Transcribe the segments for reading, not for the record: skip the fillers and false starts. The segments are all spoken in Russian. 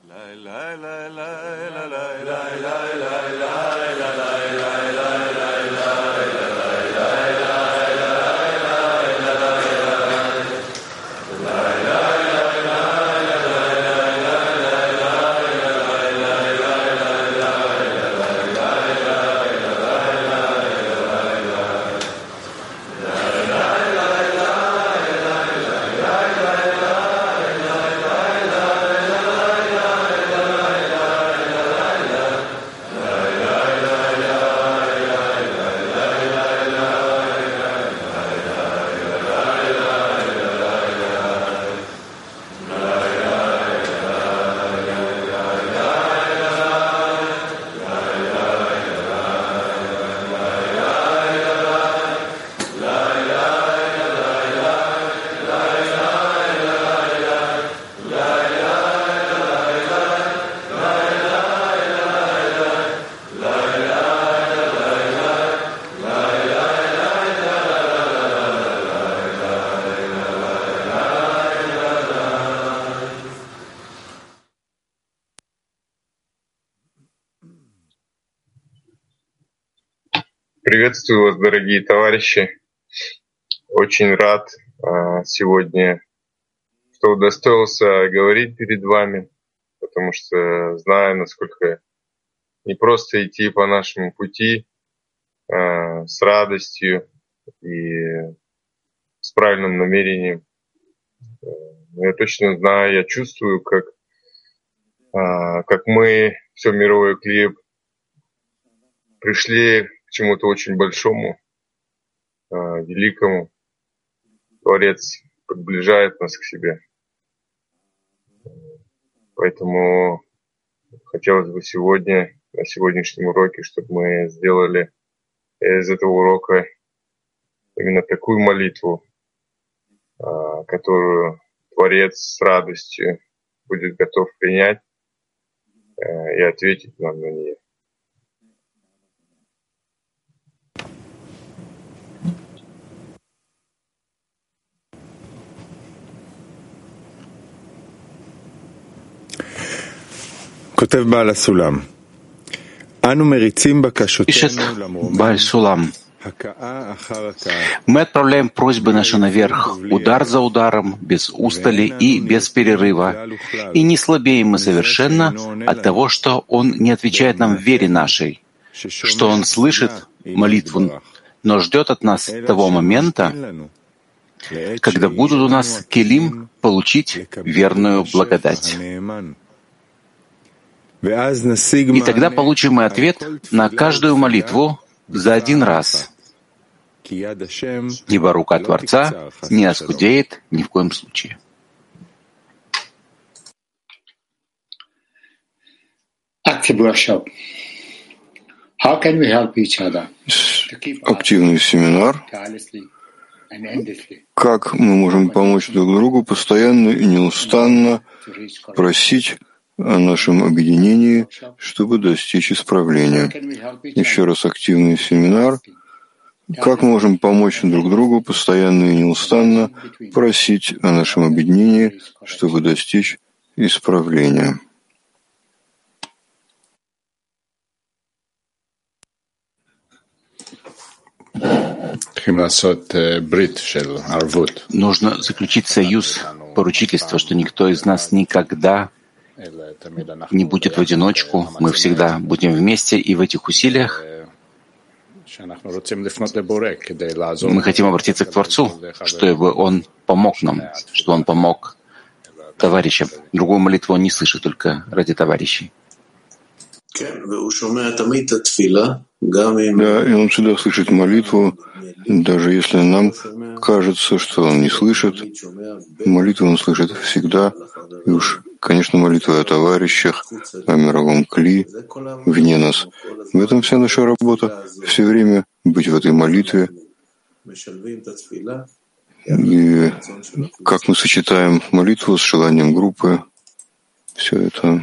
Приветствую вас, дорогие товарищи. Очень рад сегодня, что удостоился говорить перед вами, потому что знаю, насколько непросто идти по нашему пути с радостью и с правильным намерением. Я точно знаю, я чувствую, как мы, все мировое клип, пришли к чему-то очень большому, великому. Творец приближает нас к себе. Поэтому хотелось бы сегодня, на сегодняшнем уроке, чтобы мы сделали из этого урока именно такую молитву, которую Творец с радостью будет готов принять и ответить нам на нее. Пишет Бааль Сулам. Мы отправляем просьбы наши наверх, удар за ударом, без устали и без перерыва. И не слабеем мы совершенно от того, что Он не отвечает нам в вере нашей, что Он слышит молитву, но ждет от нас того момента, когда будут у нас келим получить верную благодать. И тогда получим мы ответ на каждую молитву за один раз. Ибо рука Творца не оскудеет ни в коем случае. Активный семинар. Как мы можем помочь друг другу постоянно и неустанно просить о нашем объединении, чтобы достичь исправления. Еще раз активный семинар. Как мы можем помочь друг другу постоянно и неустанно просить о нашем объединении, чтобы достичь исправления. Нужно заключить союз поручительства, что никто из нас никогда не будет в одиночку, мы всегда будем вместе, и в этих усилиях мы хотим обратиться к Творцу, чтобы Он помог нам, чтобы Он помог товарищам. Другую молитву Он не слышит, только ради товарищей. Да, и Он всегда слышит молитву, даже если нам кажется, что Он не слышит. Молитву Он слышит всегда, и уж, конечно, молитвы о товарищах, о мировом кли, вне нас. В этом вся наша работа, все время быть в этой молитве. И как мы сочетаем молитву с желанием группы, все это...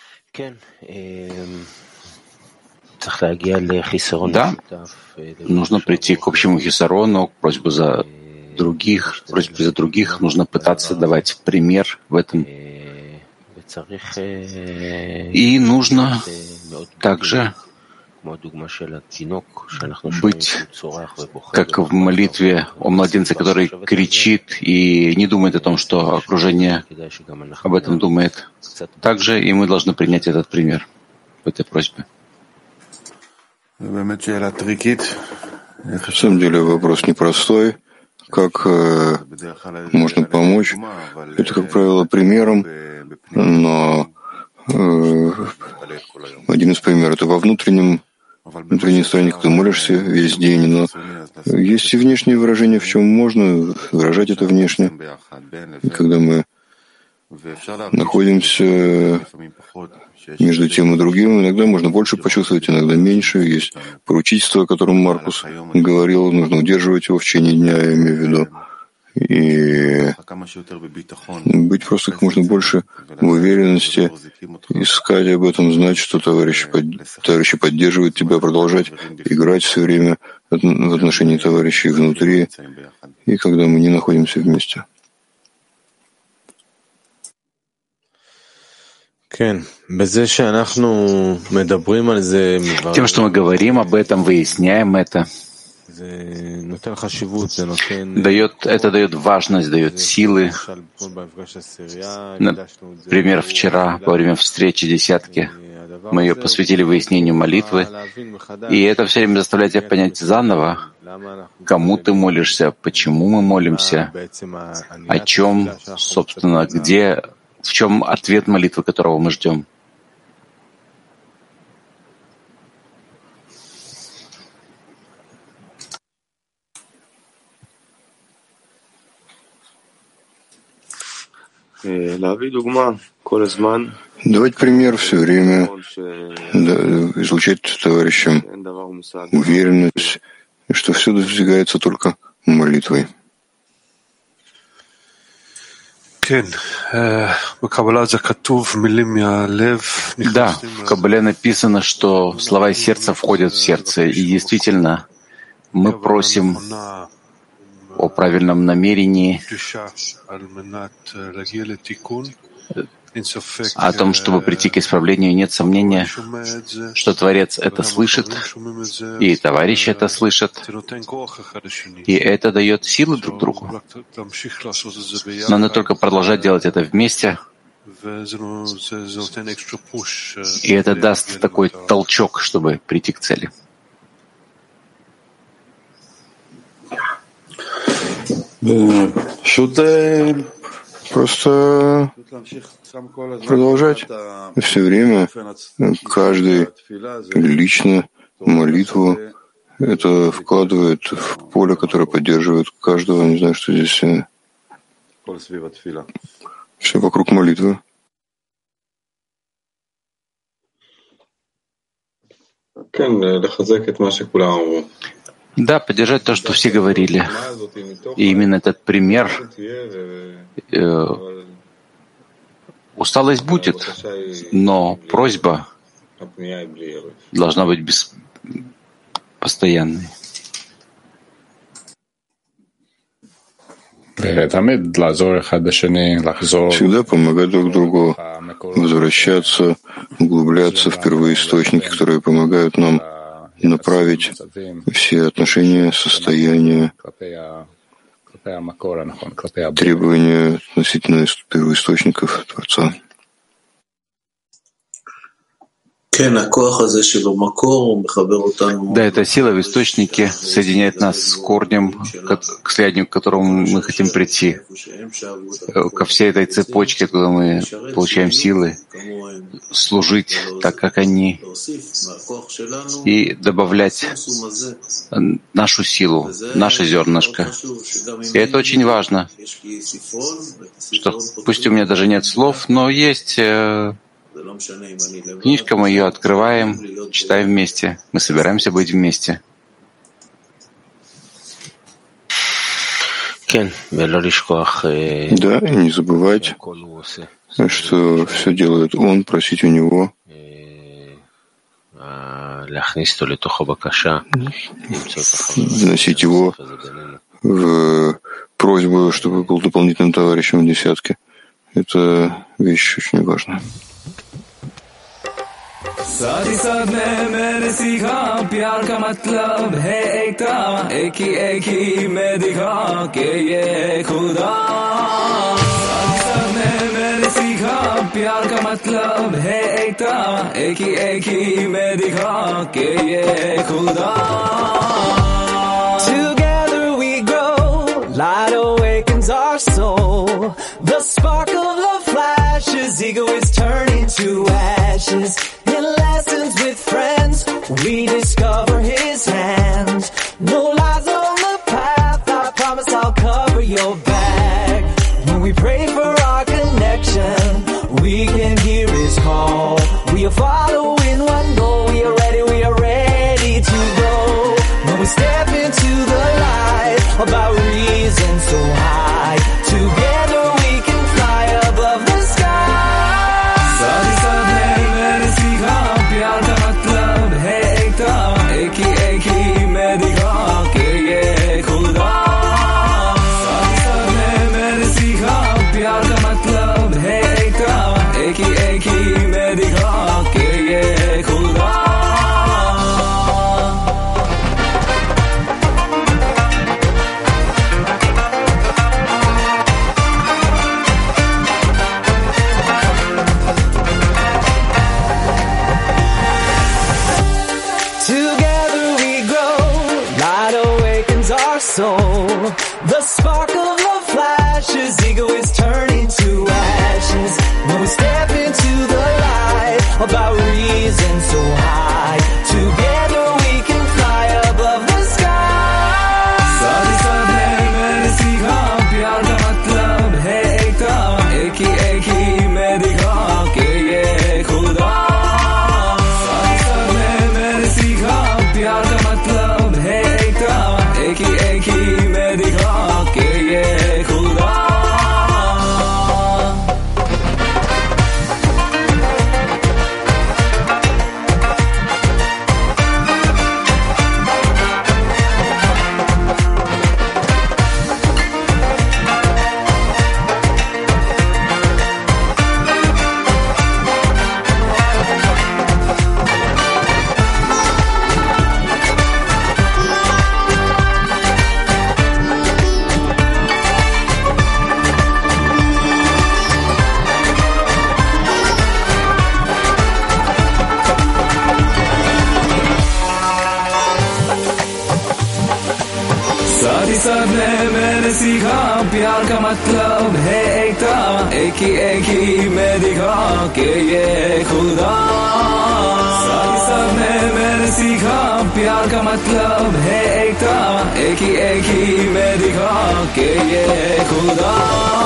Да, нужно прийти к общему хисарону, просьбе за других, нужно пытаться давать пример в этом И нужно также быть, как в молитве о младенце, который кричит и не думает о том, что окружение об этом думает. Также и мы должны принять этот пример в этой просьбе. На самом деле вопрос непростой. Как можно помочь? Это, как правило, примером, но один из примеров — это во внутренней стороне, когда ты молишься весь день, но есть и внешние выражения, в чем можно выражать это внешне. И когда мы находимся между тем и другим, иногда можно больше почувствовать, иногда меньше. Есть поручительство, о котором Маркус говорил, нужно удерживать его в течение дня, я имею в виду. И быть просто как можно больше в уверенности, искать об этом, знать, что товарищи поддерживают тебя, продолжать играть все время в отношении товарищей внутри, и когда мы не находимся вместе. Тем, что мы говорим об этом, выясняем это, это дает важность, дает силы. Например, вчера, во время встречи десятки, мы ее посвятили выяснению молитвы, и это все время заставляет тебя понять заново, кому ты молишься, почему мы молимся, о чем, собственно, в чем ответ молитвы, которого мы ждем. Давать пример все время, излучать товарищам уверенность, что все достигается только молитвой. Да, в Каббале написано, что слова из сердца входят в сердце, и действительно мы просим о правильном намерении, о том, чтобы прийти к исправлению. Нет сомнения, что Творец это слышит, и товарищи это слышат, и это дает силы друг другу. Надо только продолжать делать это вместе, и это даст такой толчок, чтобы прийти к цели. Просто продолжать все время, каждый лично молитву, это вкладывает в поле, которое поддерживает каждого. Не знаю, что здесь все вокруг молитвы. Да, поддержать то, что все говорили. И именно этот пример, усталость будет, но просьба должна быть постоянной. Всегда помогать друг другу возвращаться, углубляться в первоисточники, которые помогают нам направить все отношения, состояния, требования относительно первоисточников Творца. Да, эта сила в источнике соединяет нас с корнем, к слиянию, к которому мы хотим прийти, ко всей этой цепочке, куда мы получаем силы, служить так, как они, и добавлять нашу силу, наше зернышко. И это очень важно, что пусть у меня даже нет слов, но есть книжка, мы ее открываем, читаем вместе. Мы собираемся быть вместе. Да, и не забывать, что все делает Он, просить у Него. Вносить его в просьбу, чтобы был дополнительным товарищем в десятке. Это вещь очень важная. साथ ही साथ मैंने सीखा प्यार का मतलब है एकता एक ही मैं दिखा के ये खुदा साथ ही साथ मैंने सीखा प्यार का मतलब है एकता एक ही मैं दिखा के ये खुदा Together we grow, light awakens our soul. The spark of love flashes, ego is turning to ashes. In lessons with friends, we discover his hand. No lies on the path, I promise I'll cover your back. When we pray for our connection, we can hear his call. We are following one goal, we are ready to go. When we step into the light, about reason so high, together we can fly above the sky. साथ ही साथ मैंने सीखा प्यार का मतलब है एकता एक ही मैं दिखा के ये खुदा साथ ही साथ मैंने सीखा प्यार का मतलब है एकता एक ही मैं दिखा के ये खुदा soul. The spark of love flashes, ego is turning to ashes. When we step into the light, about reason so high, together we can fly above the sky. साथ ही साथ मैंने सीखा प्यार का मतलब है एकता एक ही मैं दिखा के ये खुदा साथ ही साथ मैंने सीखा प्यार का मतलब है एकता एक ही मैं दिखा के ये खुदा साथ ही साथ मैंने सीखा प्यार का मतलब है एकता एक ही मैं दिखा के ये खुदा साथ ही साथ मैंने सीखा प्यार का मतलब है एकता एक ही मैं दिखा के ये खुदा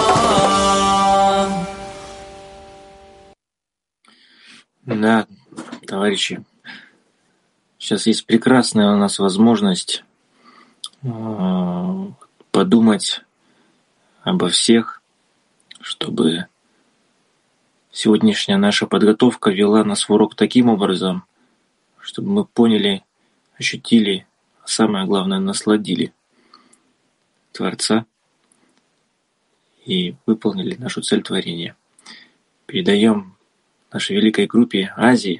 Да, товарищи, сейчас есть прекрасная у нас возможность подумать обо всех, чтобы сегодняшняя наша подготовка вела нас в урок таким образом, чтобы мы поняли, ощутили, а самое главное, насладили Творца и выполнили нашу цель творения. Передаем нашей великой группе Азии.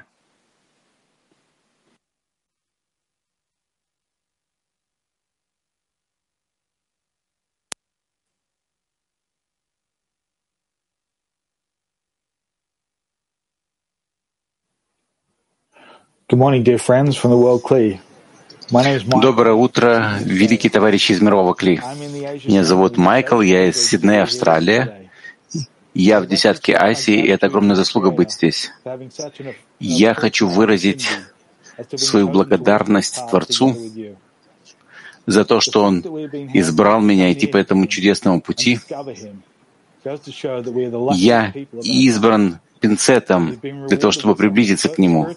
Good morning, dear friends from the world Kli. My name is Michael. Доброе утро, великие товарищи из мирового Кли. Меня зовут Майкл, я из Сиднея, Австралия. Я в десятке Азии, и это огромная заслуга быть здесь. Я хочу выразить свою благодарность Творцу за то, что Он избрал меня идти по этому чудесному пути. Я избран пинцетом для того, чтобы приблизиться к Нему.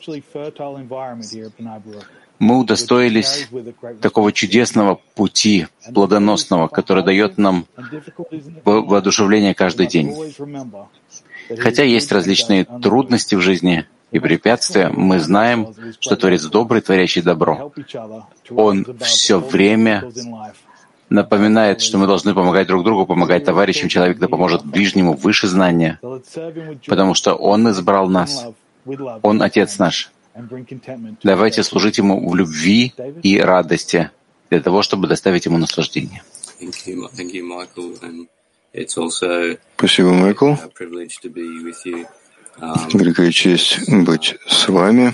Мы удостоились такого чудесного пути, плодоносного, который дает нам воодушевление каждый день. Хотя есть различные трудности в жизни и препятствия, мы знаем, что Творец добрый, творящий добро. Он все время напоминает, что мы должны помогать друг другу, помогать товарищам. Человек да поможет ближнему выше знания, потому что Он избрал нас. Он Отец наш. Давайте служить Ему в любви и радости, для того, чтобы доставить Ему наслаждение. Спасибо, Майкл. Великая честь быть с вами.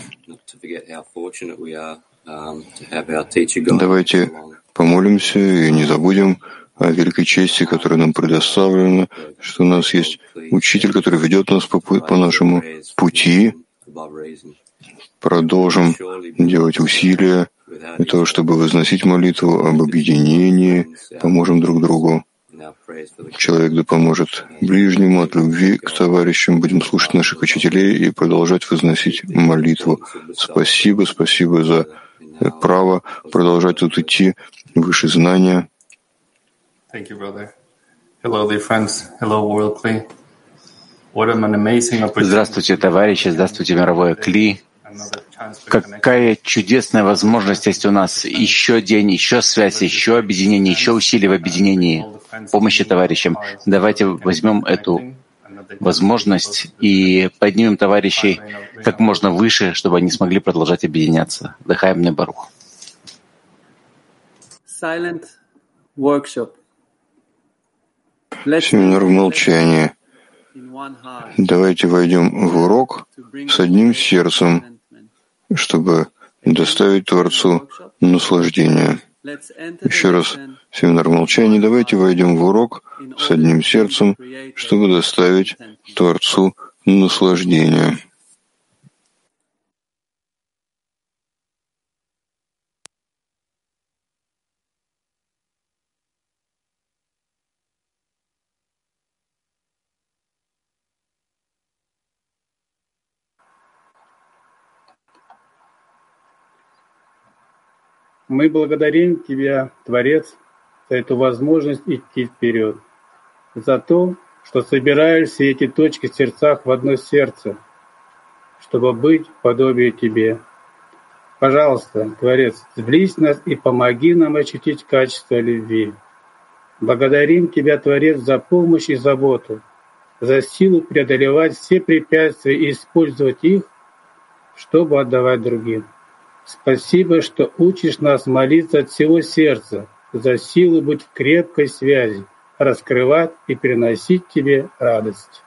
Давайте помолимся и не забудем о великой чести, которая нам предоставлена, что у нас есть учитель, который ведет нас по нашему пути. Продолжим делать усилия для того, чтобы возносить молитву об объединении, поможем друг другу. Человек да поможет ближнему от любви к товарищам. Будем слушать наших учителей и продолжать возносить молитву. Спасибо за право продолжать тут идти выше знания. Здравствуйте, товарищи, здравствуйте, мировое Кли. Какая чудесная возможность есть у нас. Еще день, еще связь, еще объединение, еще усилия в объединении, помощи товарищам. Давайте возьмем эту возможность и поднимем товарищей как можно выше, чтобы они смогли продолжать объединяться. Лехаим мне Барух. Семинар в молчании. Давайте войдем в урок с одним сердцем, чтобы доставить Творцу наслаждение. Еще раз, семинар в молчании. Давайте войдем в урок с одним сердцем, чтобы доставить Творцу наслаждение. Мы благодарим Тебя, Творец, за эту возможность идти вперед, за то, что собираешь все эти точки в сердцах в одно сердце, чтобы быть подобие Тебе. Пожалуйста, Творец, сблизь нас и помоги нам ощутить качество любви. Благодарим Тебя, Творец, за помощь и заботу, за силу преодолевать все препятствия и использовать их, чтобы отдавать другим. Спасибо, что учишь нас молиться от всего сердца, за силу быть в крепкой связи, раскрывать и приносить Тебе радость.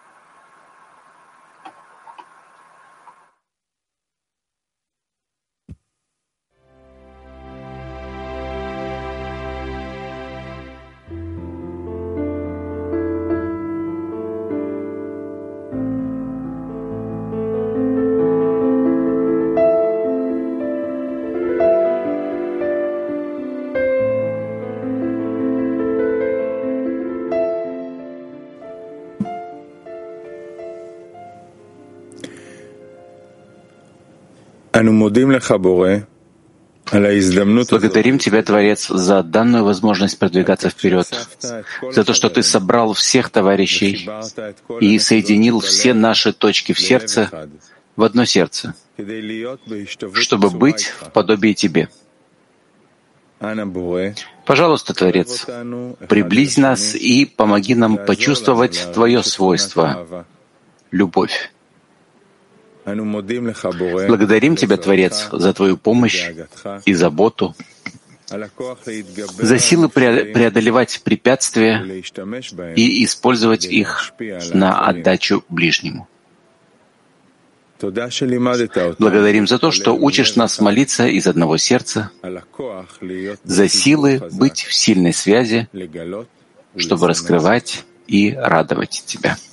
Благодарим Тебя, Творец, за данную возможность продвигаться вперед, за то, что Ты собрал всех товарищей и соединил все наши точки в сердце в одно сердце, чтобы быть в подобии Тебе. Пожалуйста, Творец, приблизь нас и помоги нам почувствовать Твое свойство — любовь. Благодарим Тебя, Творец, за Твою помощь и заботу, за силы преодолевать препятствия и использовать их на отдачу ближнему. Благодарим за то, что учишь нас молиться из одного сердца, за силы быть в сильной связи, чтобы раскрывать и радовать Тебя.